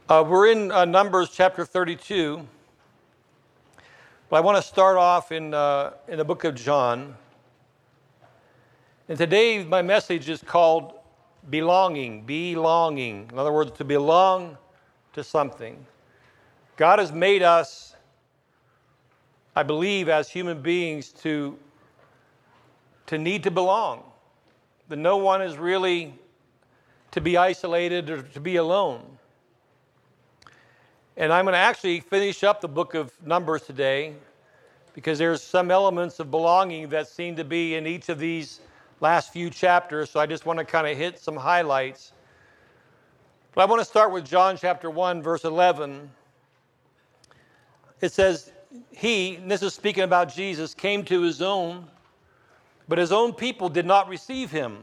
We're in Numbers chapter 32, but I want to start off in the book of John. And today my message is called belonging. In other words, to belong to something. God has made us, I believe, as human beings to need to belong. That no one is really to be isolated or to be alone. And I'm going to actually finish up the book of Numbers today because there's some elements of belonging that seem to be in each of these last few chapters. So I just want to kind of hit some highlights. But I want to start with John chapter 1, verse 11. It says, He, and this is speaking about Jesus, came to His own, but His own people did not receive Him.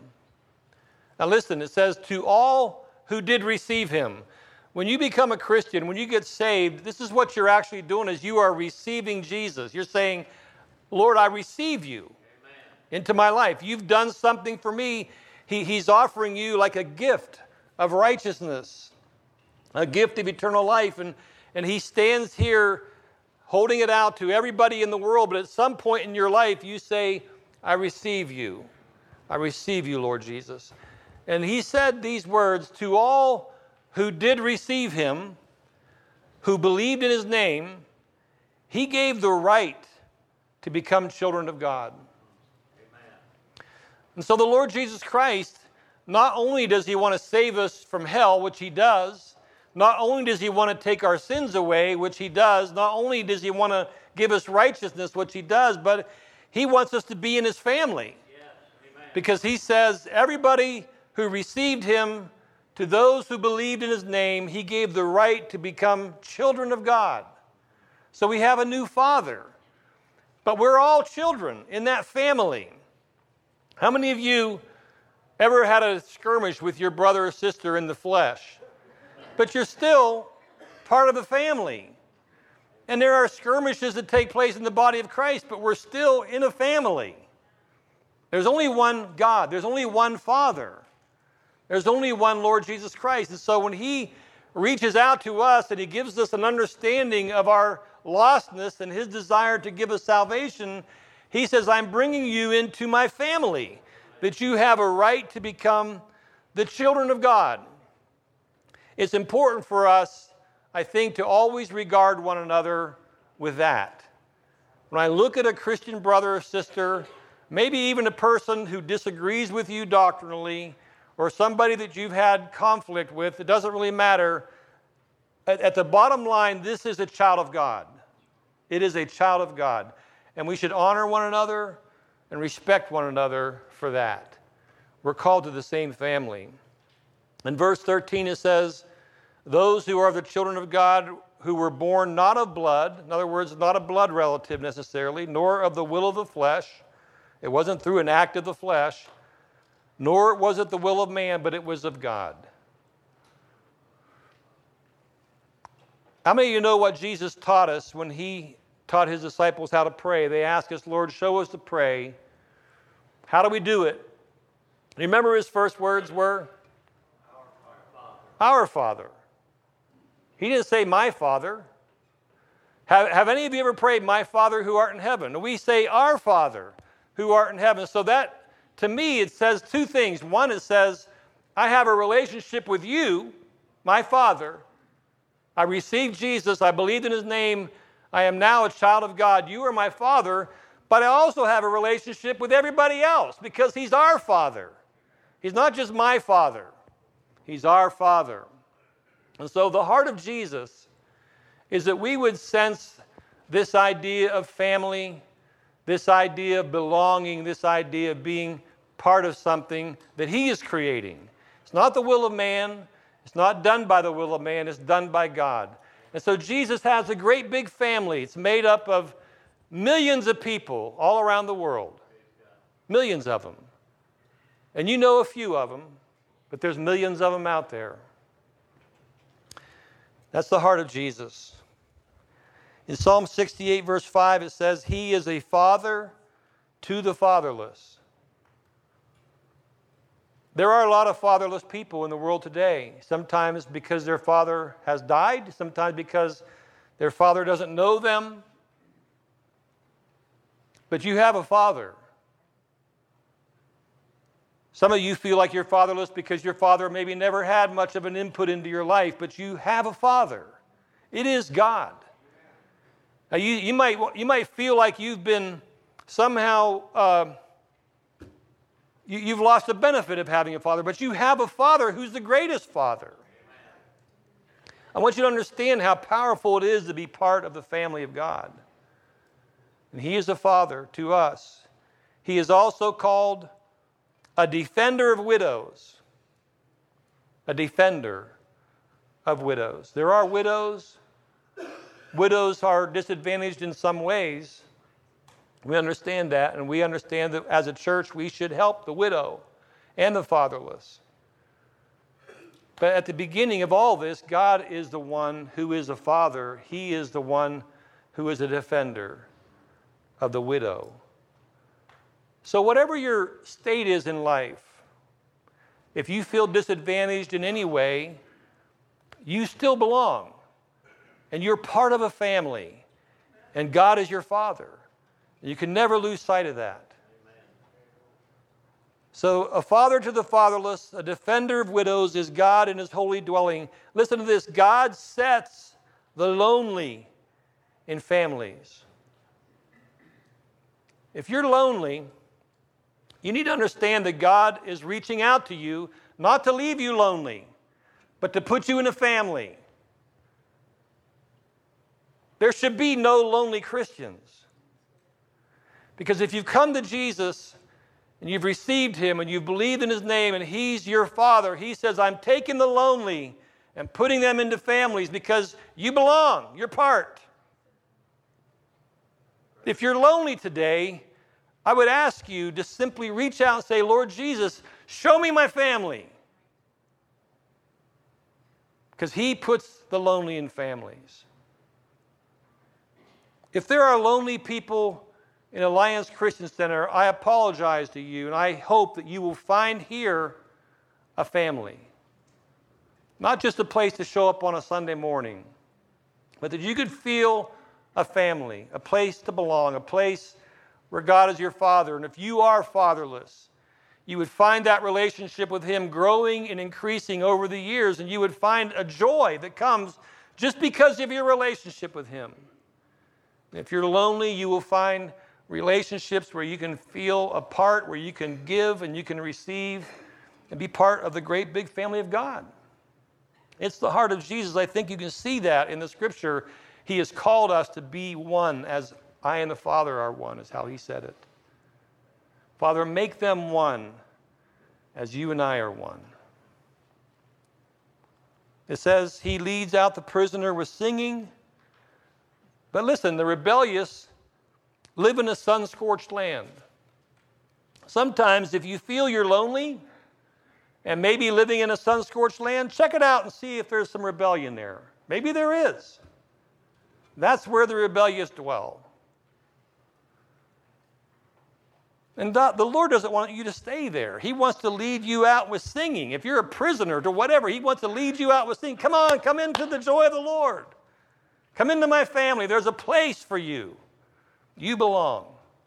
Now listen, it says, to all who did receive Him. When you become a Christian, when you get saved, this is what you're actually doing, is you are receiving Jesus. You're saying, Lord, I receive you into my life. You've done something for me. He's offering you like a gift of righteousness, a gift of eternal life. And He stands here holding it out to everybody in the world. But at some point in your life, you say, I receive you. I receive you, Lord Jesus. And He said these words, to all who did receive Him, who believed in His name, He gave the right to become children of God. Amen. And so the Lord Jesus Christ, not only does He want to save us from hell, which He does, not only does He want to take our sins away, which He does, not only does He want to give us righteousness, which He does, but He wants us to be in His family. Yes. Because He says, everybody who received Him, to those who believed in His name, He gave the right to become children of God. So we have a new Father. But we're all children in that family. How many of you ever had a skirmish with your brother or sister in the flesh? But you're still part of the family. And there are skirmishes that take place in the body of Christ, but we're still in a family. There's only one God. There's only one Father. There's only one Lord Jesus Christ. And so when He reaches out to us and He gives us an understanding of our lostness and His desire to give us salvation, He says, I'm bringing you into my family, that you have a right to become the children of God. It's important for us, I think, to always regard one another with that. When I look at a Christian brother or sister, maybe even a person who disagrees with you doctrinally, or somebody that you've had conflict with, it doesn't really matter. At the bottom line, this is a child of God. It is a child of God. And we should honor one another and respect one another for that. We're called to the same family. In verse 13 it says, those who are the children of God who were born not of blood, in other words, not a blood relative necessarily, nor of the will of the flesh. It wasn't through an act of the flesh, nor was it the will of man, but it was of God. How many of you know what Jesus taught us when He taught His disciples how to pray? They asked us, Lord, show us to pray. How do we do it? Remember His first words were? Our Father. He didn't say, my Father. Have any of you ever prayed, my Father who art in heaven? We say, our Father who art in heaven. So that, to me, it says two things. One, it says, I have a relationship with you, my Father. I received Jesus. I believed in His name. I am now a child of God. You are my Father. But I also have a relationship with everybody else because He's our Father. He's not just my Father. He's our Father. And so the heart of Jesus is that we would sense this idea of family, this idea of belonging, this idea of being part of something that He is creating. It's not the will of man. It's not done by the will of man. It's done by God. And so Jesus has a great big family. It's made up of millions of people all around the world. Millions of them. And you know a few of them, but there's millions of them out there. That's the heart of Jesus. In Psalm 68, verse 5, it says, He is a father to the fatherless. There are a lot of fatherless people in the world today, sometimes because their father has died, sometimes because their father doesn't know them. But you have a father. Some of you feel like you're fatherless because your father maybe never had much of an input into your life, but you have a father. It is God. Now you might feel like you've been somehow you've lost the benefit of having a father, but you have a father who's the greatest father. I want you to understand how powerful it is to be part of the family of God. And he is a father to us. He is also called a defender of widows. A defender of widows. There are widows. Widows are disadvantaged in some ways. We understand that, and we understand that as a church we should help the widow and the fatherless. But at the beginning of all this, God is the one who is a father. He is the one who is a defender of the widow. So whatever your state is in life, if you feel disadvantaged in any way, you still belong. And you're part of a family. And God is your father. You can never lose sight of that. So a father to the fatherless, a defender of widows is God in his holy dwelling. Listen to this. God sets the lonely in families. If you're lonely, you need to understand that God is reaching out to you, not to leave you lonely, but to put you in a family. There should be no lonely Christians. Because if you've come to Jesus and you've received him and you've believed in his name and he's your father, he says, I'm taking the lonely and putting them into families because you belong, you're part. If you're lonely today, I would ask you to simply reach out and say, Lord Jesus, show me my family. Because he puts the lonely in families. If there are lonely people in Alliance Christian Center, I apologize to you, and I hope that you will find here a family. Not just a place to show up on a Sunday morning, but that you could feel a family, a place to belong, a place where God is your father. And if you are fatherless, you would find that relationship with him growing and increasing over the years, and you would find a joy that comes just because of your relationship with him. If you're lonely, you will find relationships where you can feel a part, where you can give and you can receive and be part of the great big family of God. It's the heart of Jesus. I think you can see that in the scripture. He has called us to be one as I and the Father are one, is how he said it. Father, make them one as you and I are one. It says he leads out the prisoner with singing. But listen, the rebellious live in a sun-scorched land. Sometimes if you feel you're lonely and maybe living in a sun-scorched land, check it out and see if there's some rebellion there. Maybe there is. That's where the rebellious dwell. And the Lord doesn't want you to stay there. He wants to lead you out with singing. If you're a prisoner to whatever, he wants to lead you out with singing. Come on, come into the joy of the Lord. Come into my family. There's a place for you. You belong.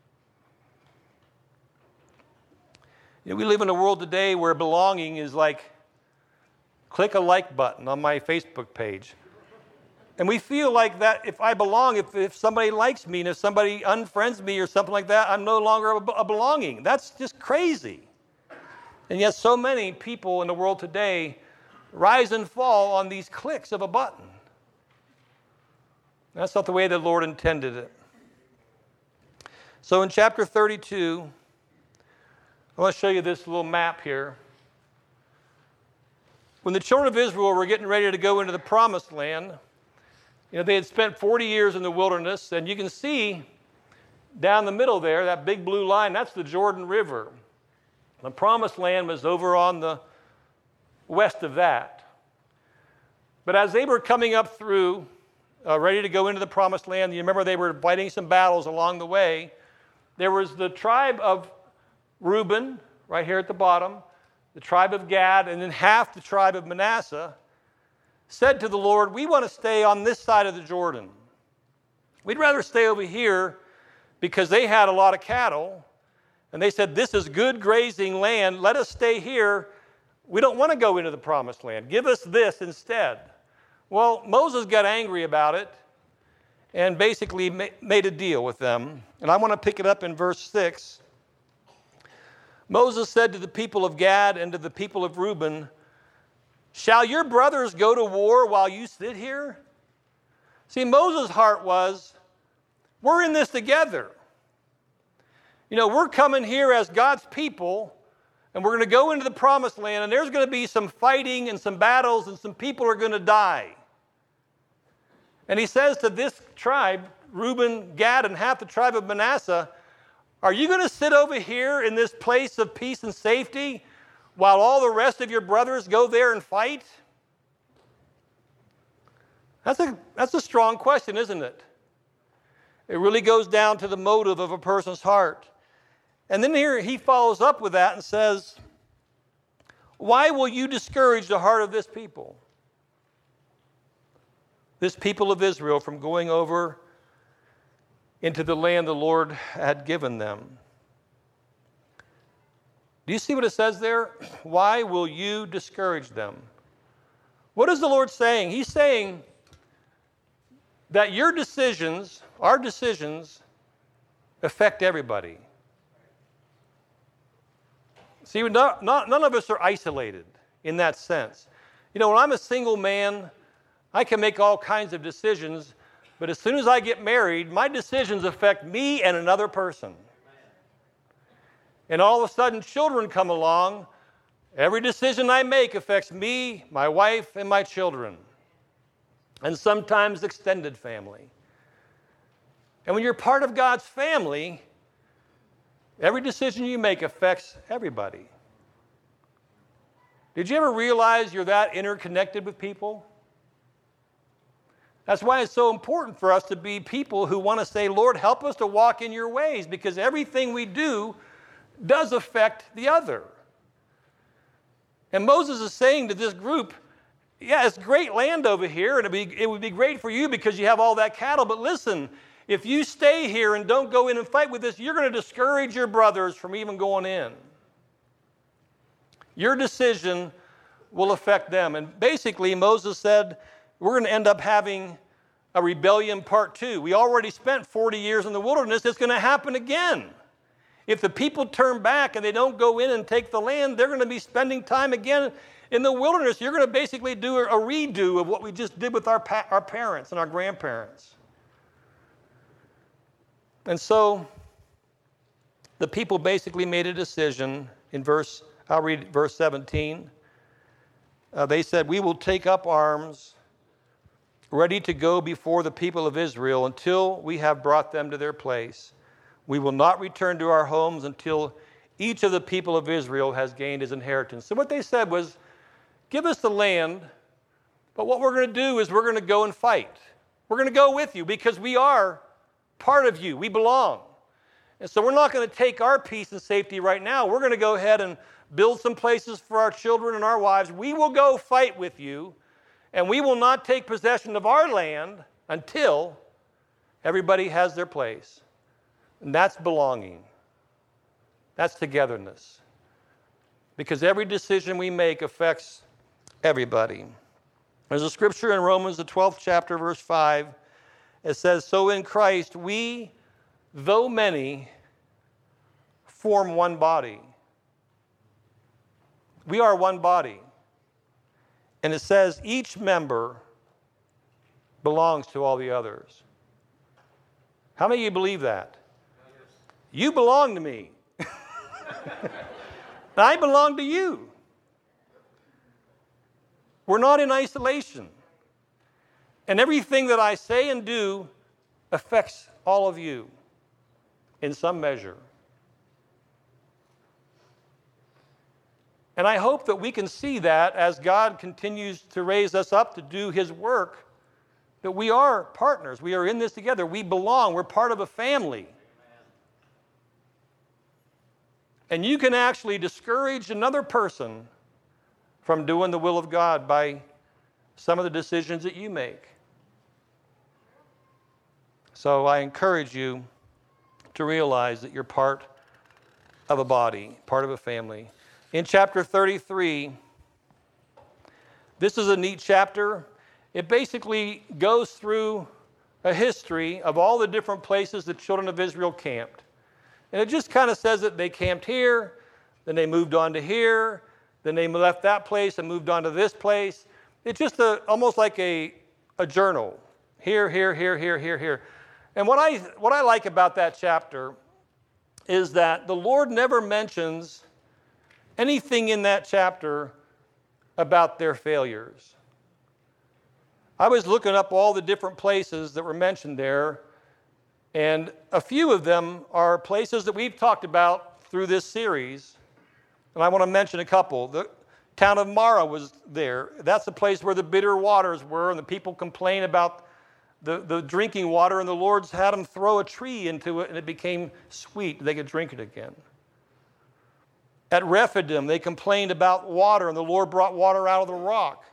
You know, we live in a world today where belonging is like, click a like button on my Facebook page. And we feel like that if I belong, if somebody likes me and if somebody unfriends me or something like that, I'm no longer a belonging. That's just crazy. And yet so many people in the world today rise and fall on these clicks of a button. That's not the way the Lord intended it. So in chapter 32, I want to show you this little map here. When the children of Israel were getting ready to go into the promised land, you know, they had spent 40 years in the wilderness, and you can see down the middle there, that big blue line, that's the Jordan River. The promised land was over on the west of that. But as they were coming up through, ready to go into the promised land, you remember they were fighting some battles along the way. There was the tribe of Reuben, right here at the bottom. the tribe of Gad, and then half the tribe of Manasseh, said to the Lord, we want to stay on this side of the Jordan. We'd rather stay over here because they had a lot of cattle, and they said, this is good grazing land. Let us stay here. We don't want to go into the promised land. Give us this instead. Well, Moses got angry about it and basically made a deal with them. And I want to pick it up in verse 6. Moses said to the people of Gad and to the people of Reuben, shall your brothers go to war while you sit here? See, Moses' heart was, we're in this together. You know, we're coming here as God's people, and we're going to go into the promised land, and there's going to be some fighting and some battles, and some people are going to die. And he says to this tribe, Reuben, Gad, and half the tribe of Manasseh, are you going to sit over here in this place of peace and safety while all the rest of your brothers go there and fight? That's a strong question, isn't it? It really goes down to the motive of a person's heart. And then here he follows up with that and says, why will you discourage the heart of this people of Israel, from going over into the land the Lord had given them? Do you see what it says there? Why will you discourage them? What is the Lord saying? He's saying that your decisions, our decisions, affect everybody. See, none of us are isolated in that sense. You know, when I'm a single man, I can make all kinds of decisions, but as soon as I get married, my decisions affect me and another person. And all of a sudden, children come along. Every decision I make affects me, my wife, and my children, and sometimes extended family. And when you're part of God's family, every decision you make affects everybody. Did you ever realize you're that interconnected with people? That's why it's so important for us to be people who want to say, Lord, help us to walk in your ways, because everything we do does affect the other. And Moses is saying to this group, yeah, it's great land over here, and it would be great for you because you have all that cattle, but listen, if you stay here and don't go in and fight with us, you're going to discourage your brothers from even going in. Your decision will affect them. And basically, Moses said, we're going to end up having a rebellion part 2. We already spent 40 years in the wilderness. It's going to happen again. If the people turn back and they don't go in and take the land, they're going to be spending time again in the wilderness. You're going to basically do a redo of what we just did with our parents and our grandparents. And so the people basically made a decision I'll read verse 17. They said, we will take up arms, ready to go before the people of Israel until we have brought them to their place. We will not return to our homes until each of the people of Israel has gained his inheritance. So what they said was, give us the land, but what we're going to do is we're going to go and fight. We're going to go with you because we are part of you. We belong. And so we're not going to take our peace and safety right now. We're going to go ahead and build some places for our children and our wives. We will go fight with you, and we will not take possession of our land until everybody has their place. And that's belonging. That's togetherness. Because every decision we make affects everybody. There's a scripture in Romans, the 12th chapter, verse 5. It says, so in Christ we, though many, form one body. We are one body. And it says each member belongs to all the others. How many of you believe that? You belong to me. I belong to you. We're not in isolation. And everything that I say and do affects all of you in some measure. And I hope that we can see that as God continues to raise us up to do his work, that we are partners. We are in this together. We belong. We're part of a family. And you can actually discourage another person from doing the will of God by some of the decisions that you make. So I encourage you to realize that you're part of a body, part of a family. In chapter 33, this is a neat chapter. It basically goes through a history of all the different places the children of Israel camped. And it just kind of says that they camped here, then they moved on to here, then they left that place and moved on to this place. It's just almost like a journal. Here, here, here, here, here, here. And what I like about that chapter is that the Lord never mentions anything in that chapter about their failures. I was looking up all the different places that were mentioned there, and a few of them are places that we've talked about through this series, and I want to mention a couple. The town of Marah was there. That's the place where the bitter waters were, and the people complain about the drinking water, and the Lord's had them throw a tree into it, and it became sweet. They could drink it again. At Rephidim, they complained about water, and the Lord brought water out of the rock.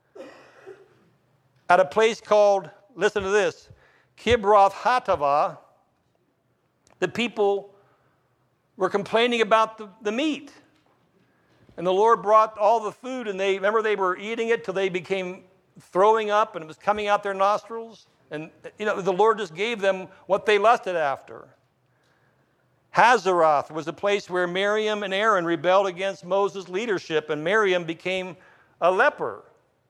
At a place called, listen to this, Kibroth Hattaavah, the people were complaining about the meat. And the Lord brought all the food, and they were eating it till they became throwing up, and it was coming out their nostrils. And, the Lord just gave them what they lusted after. Hazeroth was a place where Miriam and Aaron rebelled against Moses' leadership, and Miriam became a leper.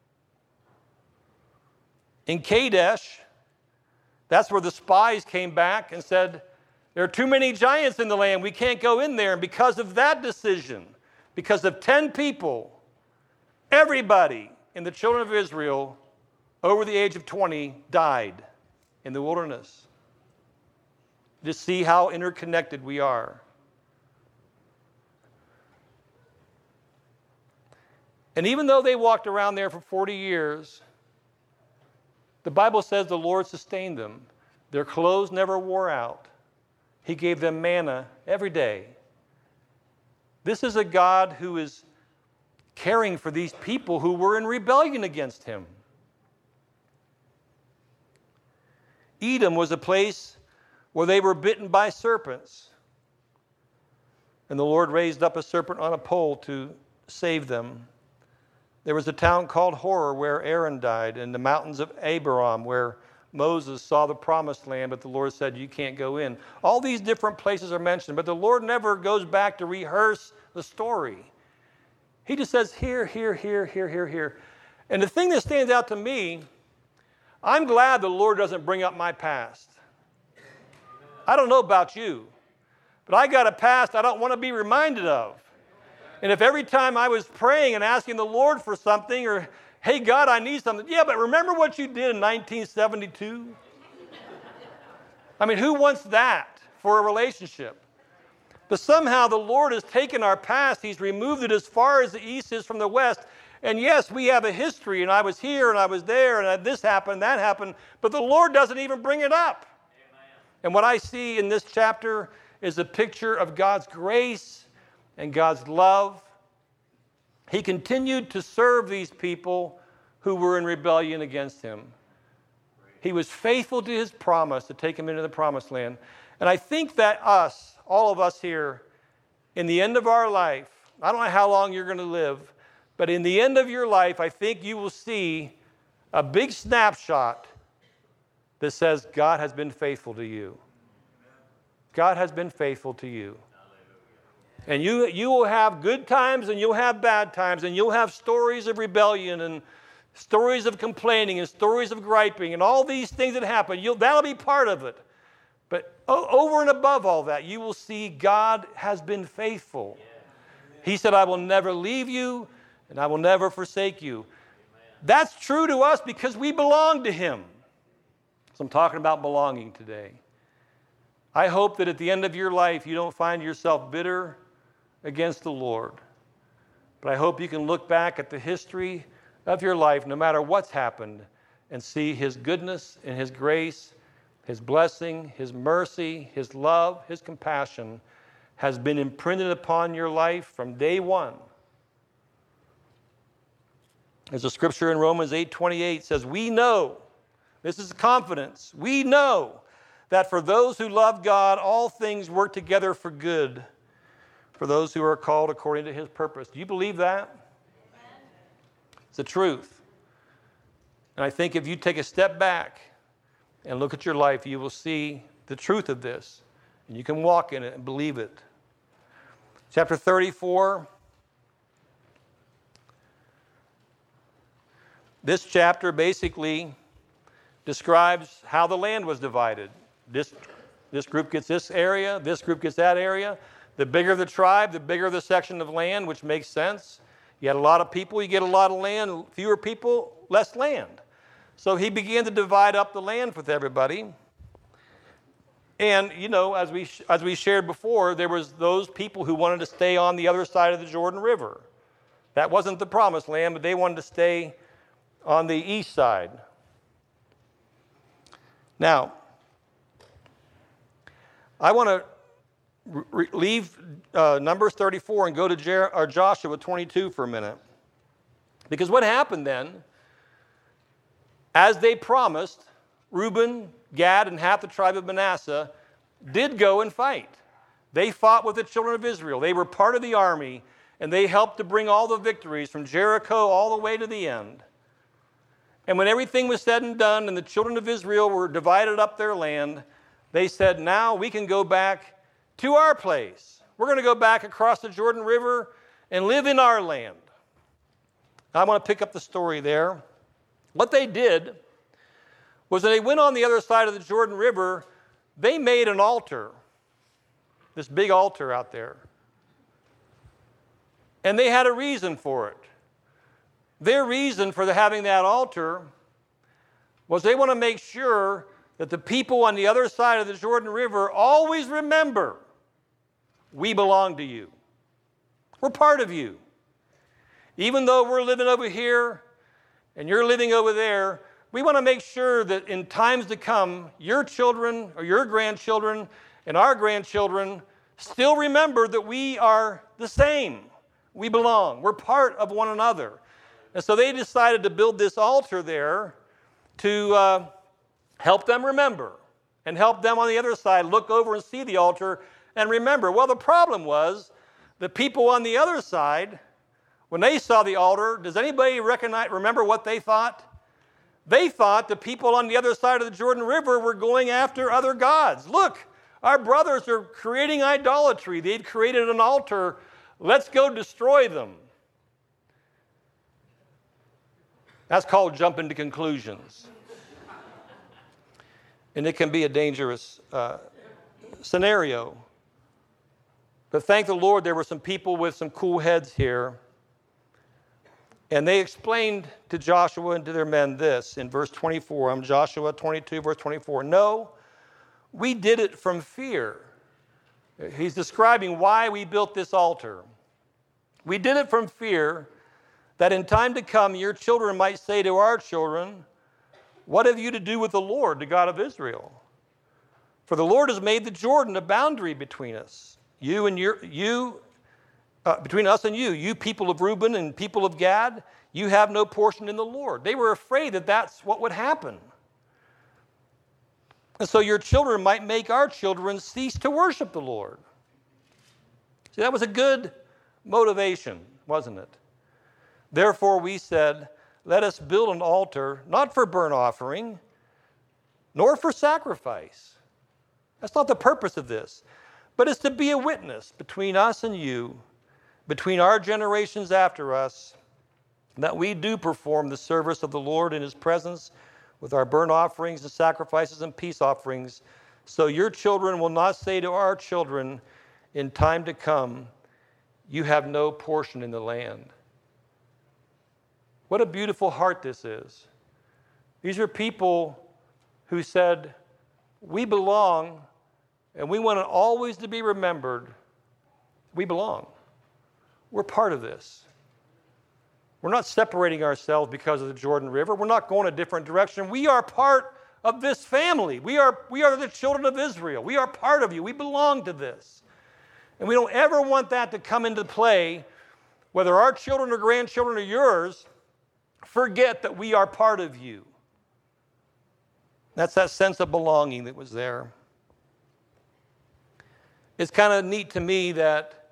In Kadesh, that's where the spies came back and said, there are too many giants in the land, we can't go in there. And because of that decision, because of 10 people, everybody in the children of Israel over the age of 20 died in the wilderness. Just see how interconnected we are. And even though they walked around there for 40 years, the Bible says the Lord sustained them. Their clothes never wore out. He gave them manna every day. This is a God who is caring for these people who were in rebellion against him. Edom was a place where they were bitten by serpents. And the Lord raised up a serpent on a pole to save them. There was a town called Horor where Aaron died, and the mountains of Abiram where Moses saw the promised land, but the Lord said, you can't go in. All these different places are mentioned, but the Lord never goes back to rehearse the story. He just says, here, here, here, here, here, here. And the thing that stands out to me, I'm glad the Lord doesn't bring up my past. I don't know about you, but I got a past I don't want to be reminded of. And if every time I was praying and asking the Lord for something, or, hey, God, I need something. Yeah, but remember what you did in 1972? I mean, who wants that for a relationship? But somehow the Lord has taken our past. He's removed it as far as the east is from the west. And yes, we have a history, and I was here, and I was there, and this happened, that happened. But the Lord doesn't even bring it up. Amen. And what I see in this chapter is a picture of God's grace and God's love. He continued to serve these people who were in rebellion against him. He was faithful to his promise to take them into the promised land. And I think that all of us here, in the end of our life, I don't know how long you're going to live, but in the end of your life, I think you will see a big snapshot that says God has been faithful to you. God has been faithful to you. And you will have good times and you'll have bad times, and you'll have stories of rebellion and stories of complaining and stories of griping and all these things that happen. That'll be part of it. But over and above all that, you will see God has been faithful. He said, I will never leave you and I will never forsake you. That's true to us because we belong to him. So I'm talking about belonging today. I hope that at the end of your life, you don't find yourself bitter against the Lord. But I hope you can look back at the history of your life, no matter what's happened, and see his goodness and his grace, his blessing, his mercy, his love, his compassion has been imprinted upon your life from day one. As the scripture in Romans 8:28 says, we know, this is confidence, we know that for those who love God, all things work together for good, for those who are called according to his purpose. Do you believe that? Amen. It's the truth. And I think if you take a step back and look at your life, you will see the truth of this. And you can walk in it and believe it. Chapter 34. This chapter basically describes how the land was divided. This group gets this area, this group gets that area. The bigger the tribe, the bigger the section of land, which makes sense. You had a lot of people, you get a lot of land. Fewer people, less land. So he began to divide up the land with everybody. And, you know, as we shared before, there was those people who wanted to stay on the other side of the Jordan River. That wasn't the promised land, but they wanted to stay on the east side. Now, I want to leave Numbers 34 and go to Joshua 22 for a minute. Because what happened then, as they promised, Reuben, Gad, and half the tribe of Manasseh did go and fight. They fought with the children of Israel. They were part of the army, and they helped to bring all the victories from Jericho all the way to the end. And when everything was said and done and the children of Israel were divided up their land, they said, now we can go back to our place. We're going to go back across the Jordan River and live in our land. I want to pick up the story there. What they did was when they went on the other side of the Jordan River, they made an altar, this big altar out there. And they had a reason for it. Their reason for having that altar was they want to make sure that the people on the other side of the Jordan River always remember, we belong to you. We're part of you. Even though we're living over here and you're living over there, we want to make sure that in times to come, your children or your grandchildren and our grandchildren still remember that we are the same. We belong. We're part of one another. And so they decided to build this altar there to help them remember and help them on the other side look over and see the altar and remember. Well, the problem was the people on the other side, when they saw the altar, does anybody remember what they thought? They thought the people on the other side of the Jordan River were going after other gods. Look, our brothers are creating idolatry. They've created an altar. Let's go destroy them. That's called jumping to conclusions. And it can be a dangerous scenario. But thank the Lord there were some people with some cool heads here. And they explained to Joshua and to their men this in verse 24. Joshua 22, verse 24. No, we did it from fear. He's describing why we built this altar. We did it from fear that in time to come your children might say to our children, what have you to do with the Lord, the God of Israel? For the Lord has made the Jordan a boundary between us, between us and you people of Reuben and people of Gad, you have no portion in the Lord. They were afraid that that's what would happen. And so your children might make our children cease to worship the Lord. See, that was a good motivation, wasn't it? Therefore we said, let us build an altar, not for burnt offering, nor for sacrifice. That's not the purpose of this. But it's to be a witness between us and you, between our generations after us, that we do perform the service of the Lord in his presence with our burnt offerings and sacrifices and peace offerings. So your children will not say to our children in time to come, you have no portion in the land. What a beautiful heart this is. These are people who said, we belong, and we want it always to be remembered. We belong. We're part of this. We're not separating ourselves because of the Jordan River. We're not going a different direction. We are part of this family. We are the children of Israel. We are part of you. We belong to this. And we don't ever want that to come into play, whether our children or grandchildren or yours, forget that we are part of you. That's that sense of belonging that was there. It's kind of neat to me that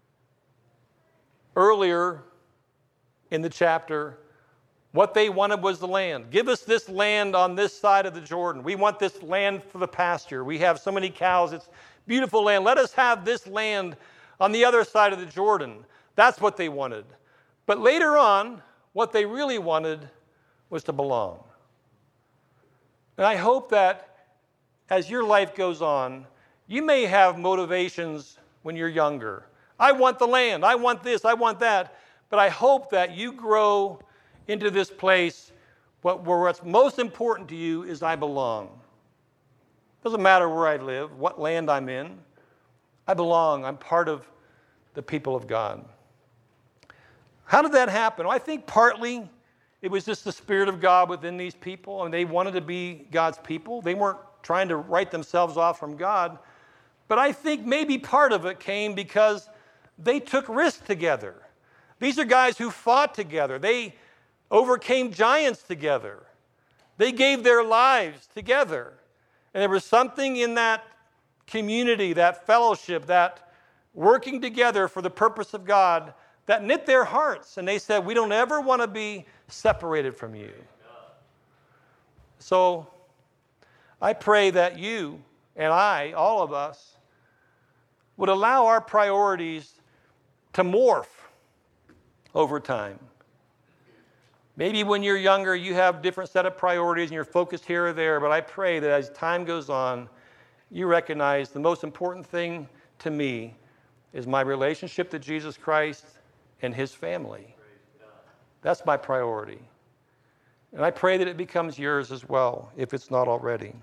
earlier in the chapter, what they wanted was the land. Give us this land on this side of the Jordan. We want this land for the pasture. We have so many cows. It's beautiful land. Let us have this land on the other side of the Jordan. That's what they wanted. But later on, what they really wanted was to belong. And I hope that as your life goes on, you may have motivations when you're younger. I want the land. I want this. I want that. But I hope that you grow into this place where what's most important to you is I belong. Doesn't matter where I live, what land I'm in. I belong. I'm part of the people of God. How did that happen? Well, I think partly it was just the Spirit of God within these people, and they wanted to be God's people. They weren't trying to write themselves off from God. But I think maybe part of it came because they took risks together. These are guys who fought together. They overcame giants together. They gave their lives together. And there was something in that community, that fellowship, that working together for the purpose of God that knit their hearts. And they said, we don't ever want to be separated from you. So I pray that you and I, all of us, would allow our priorities to morph over time. Maybe when you're younger, you have a different set of priorities and you're focused here or there, but I pray that as time goes on, you recognize the most important thing to me is my relationship to Jesus Christ and his family. That's my priority. And I pray that it becomes yours as well, if it's not already.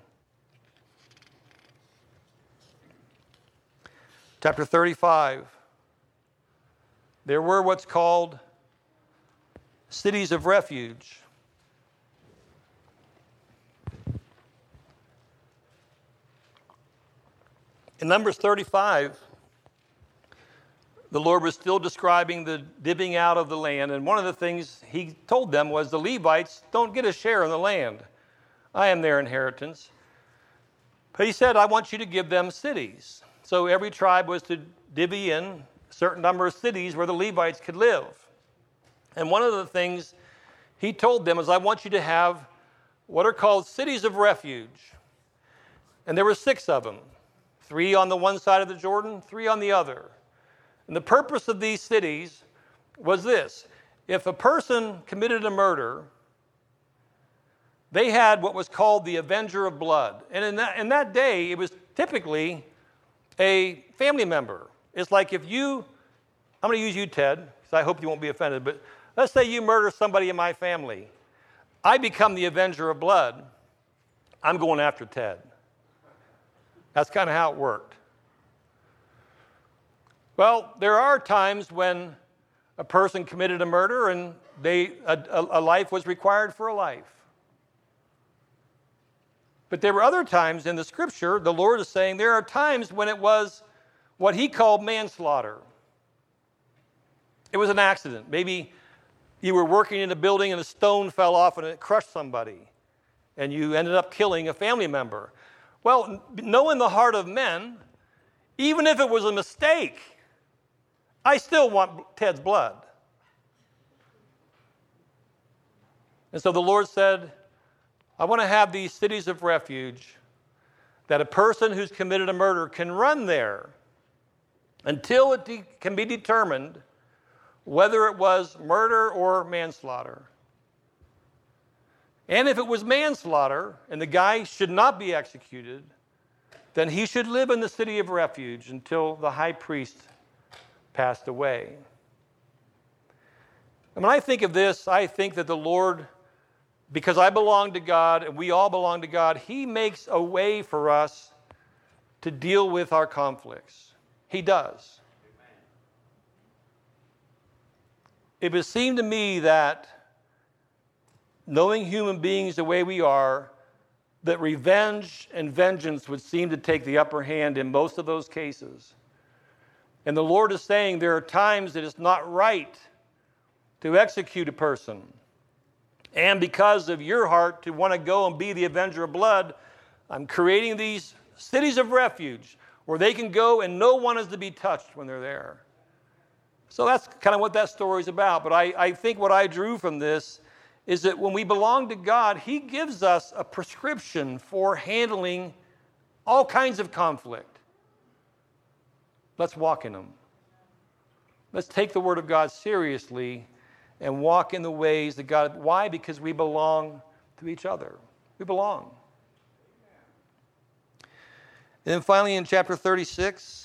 Chapter 35. There were what's called cities of refuge. In Numbers 35, the Lord was still describing the divvying out of the land, and one of the things he told them was the Levites don't get a share in the land. I am their inheritance. But he said, I want you to give them cities. So every tribe was to divvy in a certain number of cities where the Levites could live. And one of the things he told them is, I want you to have what are called cities of refuge. And there were 6 of them, 3 on the one side of the Jordan, 3 on the other. And the purpose of these cities was this. If a person committed a murder, they had what was called the Avenger of Blood. And in that day, it was typically a family member. It's like if you, I'm going to use you, Ted, because I hope you won't be offended, but let's say you murder somebody in my family. I become the Avenger of Blood. I'm going after Ted. That's kind of how it worked. Well, there are times when a person committed a murder and a life was required for a life. But there were other times in the scripture, the Lord is saying there are times when it was what he called manslaughter. It was an accident. Maybe you were working in a building and a stone fell off and it crushed somebody, and you ended up killing a family member. Well, knowing the heart of men, even if it was a mistake, I still want Ted's blood. And so the Lord said, I want to have these cities of refuge that a person who's committed a murder can run there until it can be determined whether it was murder or manslaughter. And if it was manslaughter and the guy should not be executed, then he should live in the city of refuge until the high priest passed away. And when I think of this, I think that the Lord, because I belong to God and we all belong to God, he makes a way for us to deal with our conflicts. He does. It would seem to me that knowing human beings the way we are, that revenge and vengeance would seem to take the upper hand in most of those cases. And the Lord is saying there are times that it's not right to execute a person. And because of your heart to want to go and be the avenger of blood, I'm creating these cities of refuge where they can go and no one is to be touched when they're there. So that's kind of what that story is about. But I think what I drew from this is that when we belong to God, He gives us a prescription for handling all kinds of conflict. Let's walk in them. Let's take the Word of God seriously and walk in the ways that God... Why? Because we belong to each other. We belong. And then finally in chapter 36,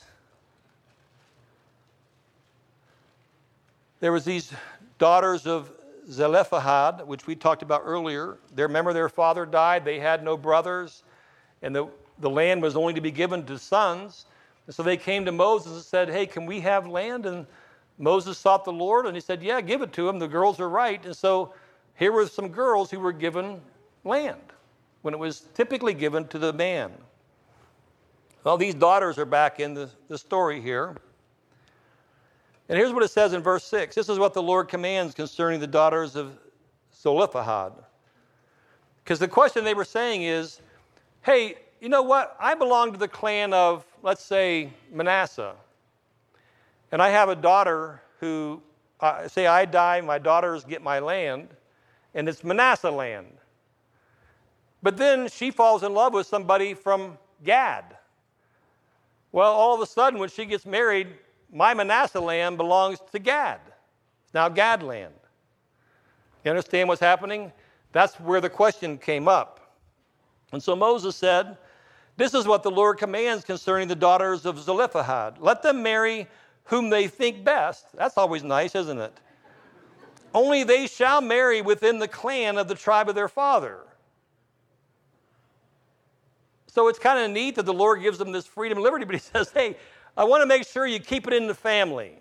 there was these daughters of Zelophehad, which we talked about earlier. Remember, their father died. They had no brothers. And the land was only to be given to sons. And so they came to Moses and said, hey, can we have land? And Moses sought the Lord, and he said, yeah, give it to them. The girls are right. And so here were some girls who were given land when it was typically given to the man. Well, these daughters are back in the story here. And here's what it says in verse 6. This is what the Lord commands concerning the daughters of Zelophehad. Because the question they were saying is, hey, you know what? I belong to the clan of, let's say, Manasseh. And I have a daughter who, say I die, my daughters get my land, and it's Manasseh land. But then she falls in love with somebody from Gad. Well, all of a sudden, when she gets married, my Manasseh land belongs to Gad. It's now Gad land. You understand what's happening? That's where the question came up. And so Moses said, this is what the Lord commands concerning the daughters of Zelophehad. Let them marry whom they think best. That's always nice, isn't it? Only they shall marry within the clan of the tribe of their father. So it's kind of neat that the Lord gives them this freedom and liberty, but He says, hey, I want to make sure you keep it in the family.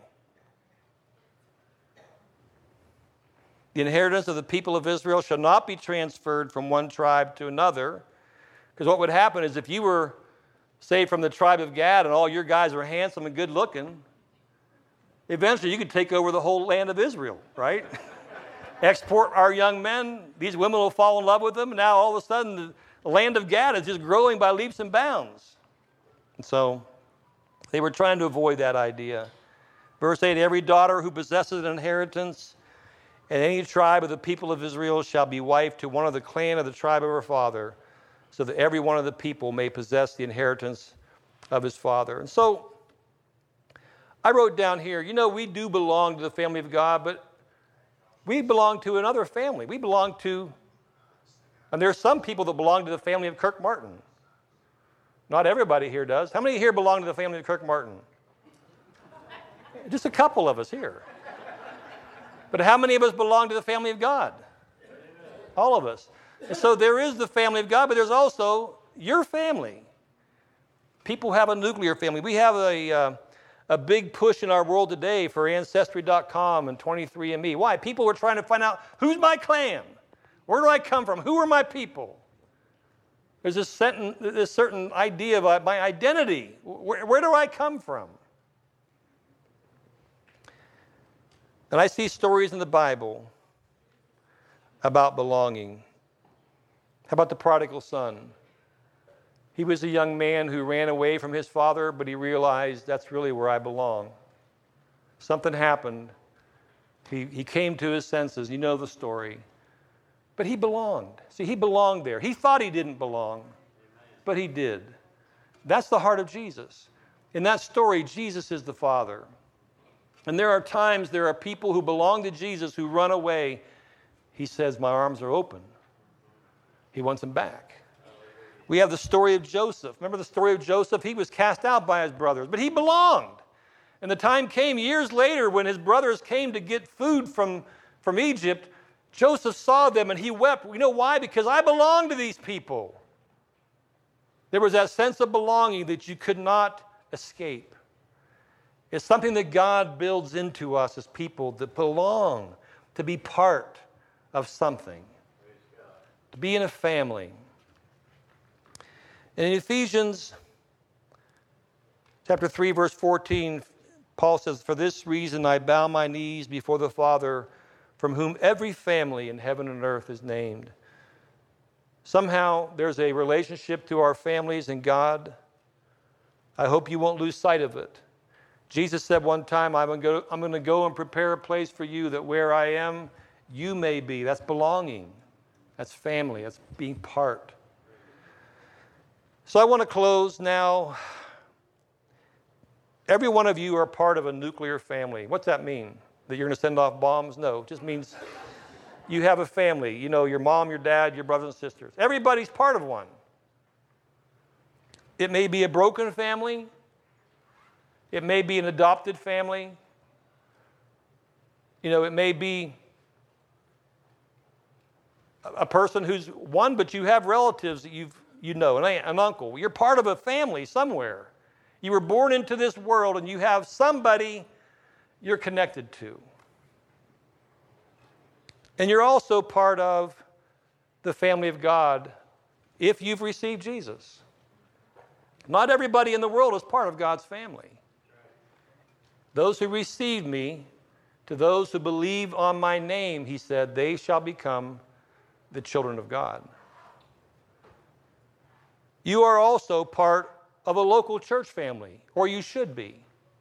The inheritance of the people of Israel shall not be transferred from one tribe to another. Because what would happen is if you were, say, from the tribe of Gad and all your guys were handsome and good looking, eventually you could take over the whole land of Israel, right? Export our young men. These women will fall in love with them. And now all of a sudden the land of Gad is just growing by leaps and bounds. And so they were trying to avoid that idea. Verse 8, every daughter who possesses an inheritance in any tribe of the people of Israel shall be wife to one of the clan of the tribe of her father, so that every one of the people may possess the inheritance of his father. And so I wrote down here, we do belong to the family of God, but we belong to another family. We belong to, and there are some people that belong to the family of Kirk Martin. Not everybody here does. How many here belong to the family of Kirk Martin? Just a couple of us here. But how many of us belong to the family of God? All of us. And so there is the family of God, but there's also your family. People have a nuclear family. We have a big push in our world today for Ancestry.com and 23andMe. Why? People are trying to find out, who's my clan? Where do I come from? Who are my people? There's this certain idea of my identity. Where do I come from? And I see stories in the Bible about belonging. How about the prodigal son? He was a young man who ran away from his father, but he realized that's really where I belong. Something happened. He came to his senses. You know the story. But he belonged. See, he belonged there. He thought he didn't belong, but he did. That's the heart of Jesus. In that story, Jesus is the Father. And there are people who belong to Jesus who run away. He says, my arms are open. He wants them back. We have the story of Joseph. Remember the story of Joseph? He was cast out by his brothers, but he belonged. And the time came years later when his brothers came to get food from Egypt. Joseph saw them and he wept. You know why? Because I belong to these people. There was that sense of belonging that you could not escape. It's something that God builds into us as people that belong, to be part of something, to be in a family. And in Ephesians chapter 3, verse 14, Paul says, "For this reason I bow my knees before the Father, from whom every family in heaven and earth is named." Somehow there's a relationship to our families and God. I hope you won't lose sight of it. Jesus said one time, I'm going to go and prepare a place for you, that where I am, you may be. That's belonging. That's family. That's being part. So I want to close now. Every one of you are part of a nuclear family. What's that mean? That you're going to send off bombs? No, it just means you have a family. You know, your mom, your dad, your brothers and sisters. Everybody's part of one. It may be a broken family. It may be an adopted family. You know, it may be a person who's one, but you have relatives that you know, an uncle. You're part of a family somewhere. You were born into this world and you have somebody you're connected to. And you're also part of the family of God if you've received Jesus. Not everybody in the world is part of God's family. Those who receive me, to those who believe on my name, he said, they shall become the children of God. You are also part of a local church family, or you should be.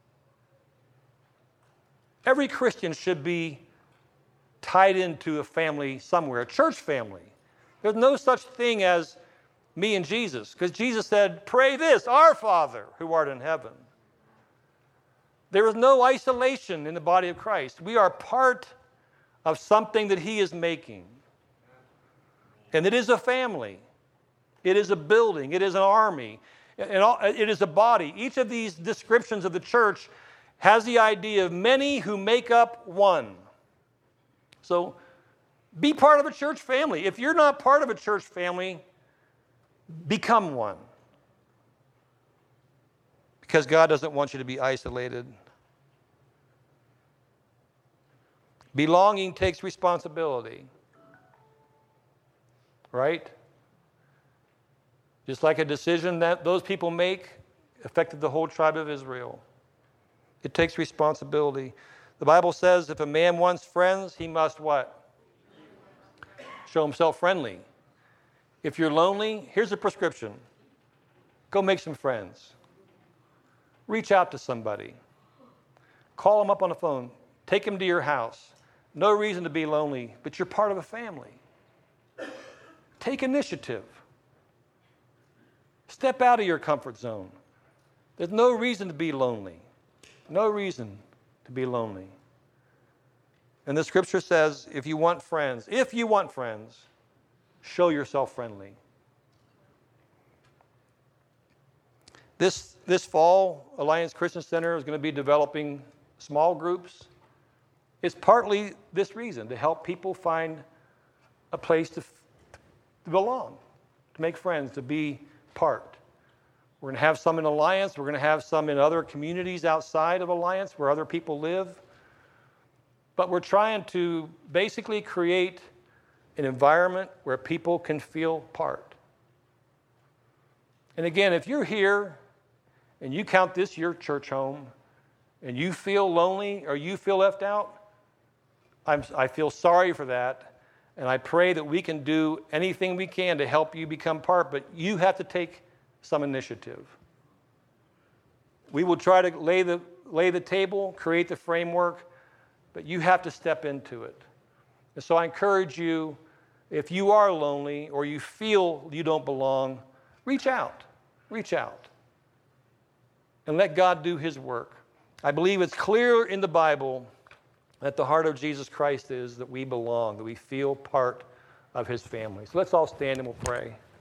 Every Christian should be tied into a family somewhere, a church family. There's no such thing as me and Jesus, because Jesus said, pray this, our Father who art in heaven. There is no isolation in the body of Christ. We are part of something that he is making. And it is a family. It is a building. It is an army. It is a body. Each of these descriptions of the church has the idea of many who make up one. So be part of a church family. If you're not part of a church family, become one. Because God doesn't want you to be isolated. Belonging takes responsibility. Right? Just like a decision that those people make affected the whole tribe of Israel. It takes responsibility. The Bible says if a man wants friends, he must what? Show himself friendly. If you're lonely, here's a prescription. Go make some friends. Reach out to somebody. Call them up on the phone. Take them to your house. No reason to be lonely, but you're part of a family. Take initiative. Step out of your comfort zone. There's no reason to be lonely. No reason to be lonely. And the scripture says, if you want friends, show yourself friendly. This fall, Alliance Christian Center is going to be developing small groups. It's partly this reason, to help people find a place to belong, to make friends, to be part. We're going to have some in Alliance. We're going to have some in other communities outside of Alliance where other people live. But we're trying to basically create an environment where people can feel part. And again, if you're here and you count this your church home and you feel lonely or you feel left out, I feel sorry for that. And I pray that we can do anything we can to help you become part, but you have to take some initiative. We will try to lay the table, create the framework, but you have to step into it. And so I encourage you, if you are lonely or you feel you don't belong, reach out. Reach out. And let God do his work. I believe it's clear in the Bible that the heart of Jesus Christ is that we belong, that we feel part of his family. So let's all stand and we'll pray.